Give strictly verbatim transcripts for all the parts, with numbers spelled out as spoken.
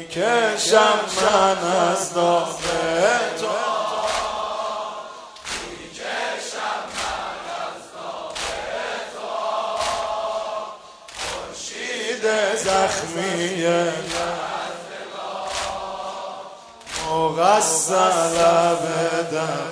میکشم من از داغ تو، میکشم من از داغ تو، خورشید زخمی مغسل بدم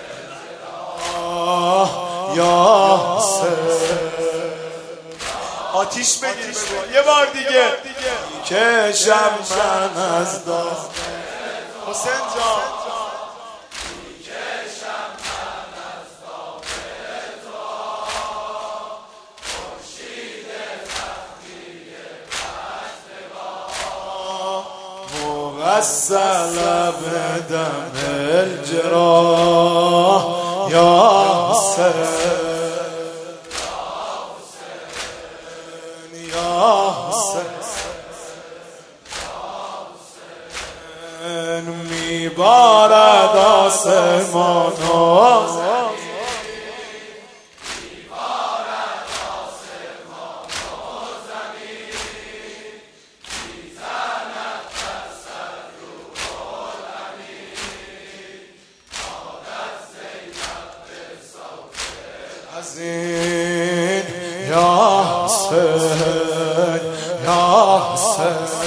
یا حسین. آتیش بگیر یه بار دیگه. میکشم من از داغ حسین جان، میکشم من از داغ تو، خورشید زخمی مغسل بدم الجراح یا حسین یا حسین. میبارد آسمان و زمین یا حسین یا حسین.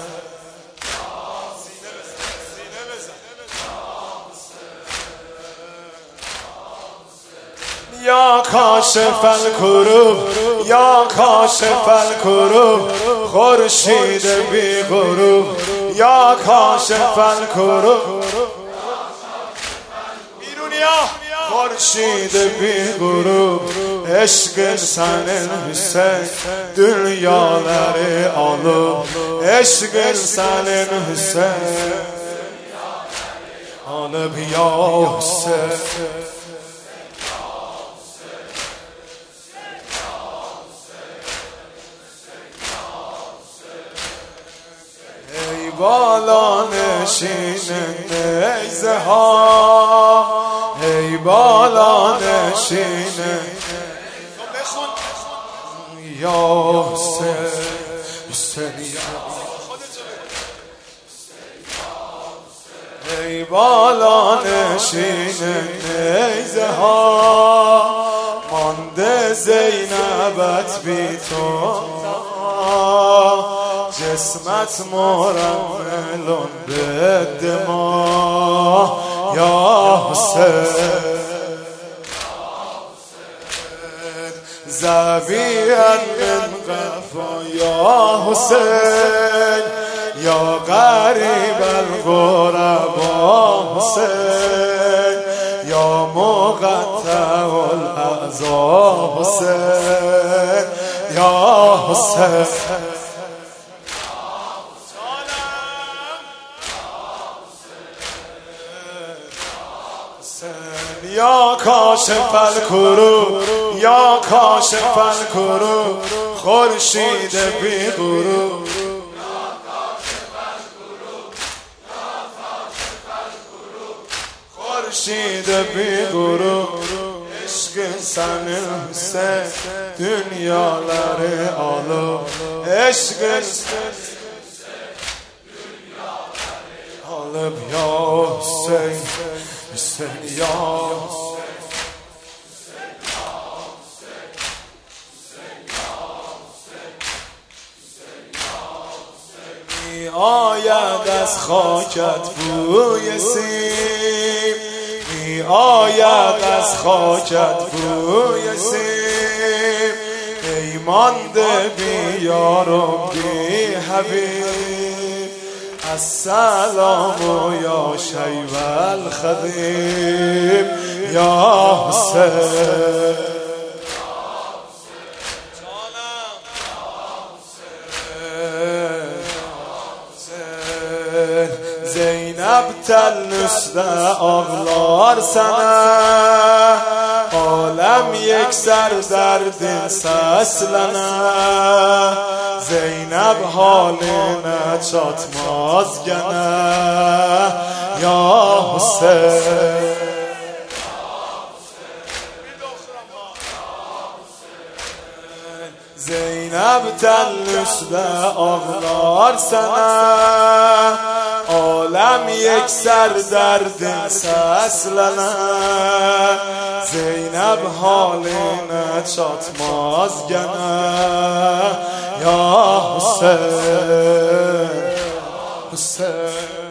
یا کاشف الکروب یا کاشف الکروب خورشید بی غروب یا کاشف الکروب خورشید بی غروب عشق سن حسین dünyaları alıp عشق سن حسین alıp ya Hüseyin. ای بالا نشین نیزه ها ای بالا نشین یا حسین حسین ای بالا نشین نیزه ها مانده زینبت بی تو جسمت مرملون به دما یا حسین زبیان من قفا یا حسین یا غریب الغربا حسین یا مقطع الاعضا حسین یا حسین. یا کاشف الکروب یا کاشف الکروب خورشید بی غروب خورشید بی غروب عشق سن حسین dünyaları alıp عشق alıp ya Hüseyin Hüseyin ya می آید از خاکت بوی سیم می آید از خاکت بوی سیم ای مانده بی یار و بی حبیب السلام یا شیب الخدیم یا حسین. Zeynep tel üstə ağlar sənə aləm yeksər dərdin səslənə Zeynep halinə çatmaz gənə ya Hüseyin. Zeynep Zeynep tellüsde ağlar sana, alem yekser derdin seslene. Zeynep haline çatmaz gene. Ya Hüseyin, Hüseyin.